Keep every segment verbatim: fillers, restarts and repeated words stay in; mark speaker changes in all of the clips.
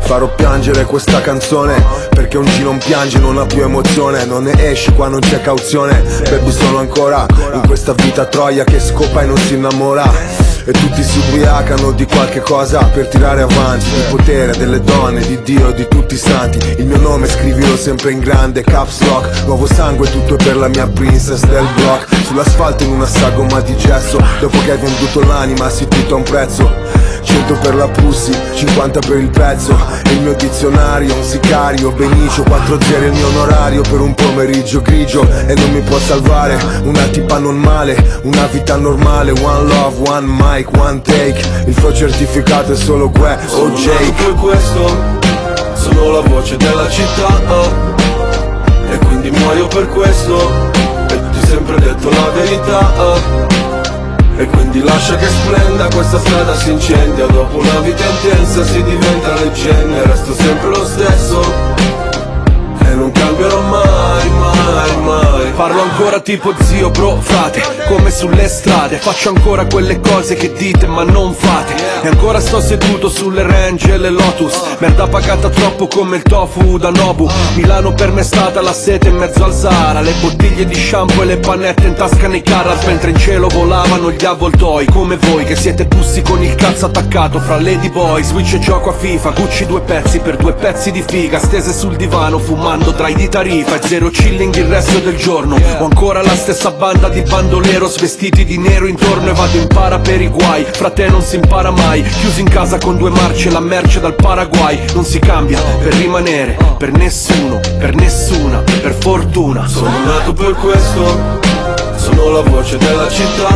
Speaker 1: Farò piangere questa canzone, perché un G non piange, non ha più emozione. Non ne esci, qua non c'è cauzione. Baby, sono ancora in questa vita troia che scopa e non si innamora. E tutti si ubriacano di qualche cosa per tirare avanti, di potere, delle donne, di Dio, di tutti i santi. Il mio nome scrivilo sempre in grande, caps lock. Nuovo sangue, tutto è per la mia princess del block. Sull'asfalto in una sagoma di gesso, dopo che hai venduto l'anima, sì, tutto a un prezzo. Cento per la Pussy, cinquanta per il pezzo. E il mio dizionario, un sicario, Benicio. Quattro zero il mio onorario per un pomeriggio grigio. E non mi può salvare una tipa non male, una vita normale. One love, one mic, one take. Il flow certificato è solo Gue o Jake.
Speaker 2: Per questo sono la voce della città, e quindi muoio per questo. E ti ho sempre detto la verità, e quindi lascia che splenda, questa strada si incendia. Dopo una vita intensa si diventa leggenda. Resto sempre lo stesso e non cambierò mai, mai, mai.
Speaker 3: Parlo ancora tipo zio, bro, frate, come sulle strade. Faccio ancora quelle cose che dite ma non fate. E ancora sto seduto sulle Range e le Lotus. Merda pagata troppo come il tofu da Nobu. Milano per me è stata la sete in mezzo al Sahara. Le bottiglie di shampoo e le pannette in tasca nei Carras, mentre in cielo volavano gli avvoltoi. Come voi che siete bussi con il cazzo attaccato fra Ladyboy, Switch e gioco a FIFA. Gucci due pezzi per due pezzi di figa, stese sul divano fumando tra i di Tarifa. E zero chilling il resto del giorno. Ho ancora la stessa banda di bandoleros vestiti di nero intorno e vado in para per i guai. Fra te non si impara mai, chiusi in casa con due marce, la merce dal Paraguay. Non si cambia per rimanere, per nessuno, per nessuna, per fortuna.
Speaker 2: Sono nato per questo, sono la voce della città,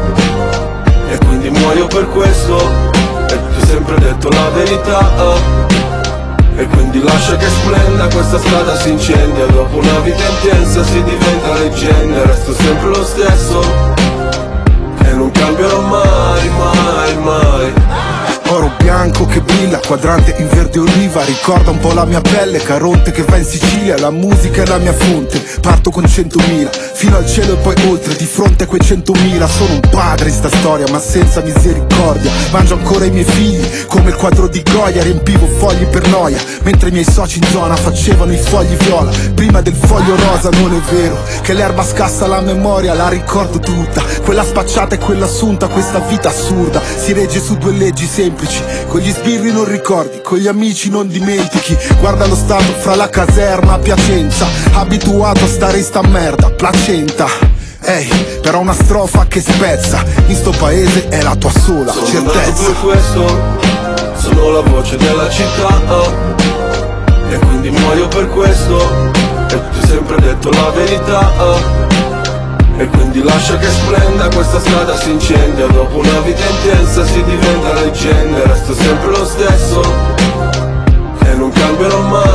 Speaker 2: e quindi muoio per questo. E ti ho sempre detto la verità, e quindi lascia che splenda, questa strada si incendia. Dopo una vita intensa si diventa leggenda. Resto sempre lo stesso e non cambierò mai, mai, mai.
Speaker 4: Oro bianco che brilla, quadrante in verde oliva. Ricorda un po' la mia pelle, Caronte che va in Sicilia. La musica è la mia fonte, parto con centomila, fino al cielo e poi oltre, di fronte a quei centomila. Sono un padre in sta storia, ma senza misericordia. Mangio ancora i miei figli, come il quadro di Goya. Riempivo fogli per noia, mentre i miei soci in zona facevano i fogli viola. Prima del foglio rosa, non è vero che l'erba scassa la memoria, la ricordo tutta. Quella spacciata e quella assunta, questa vita assurda si regge su due leggi semplici. Con gli sbirri non ricordi, con gli amici non dimentichi. Guarda lo stato fra la caserma a Piacenza, abituato a stare in sta merda, placenta. Ehi, hey, però una strofa che spezza, in sto paese è la tua sola
Speaker 2: sono
Speaker 4: certezza.
Speaker 2: Sono per questo, sono la voce della città, e quindi muoio per questo. E ti ho sempre detto la verità, e quindi lascia che splenda, questa strada si incendia. Dopo una vita intensa si diventa leggenda. Resto sempre lo stesso e non cambierò mai.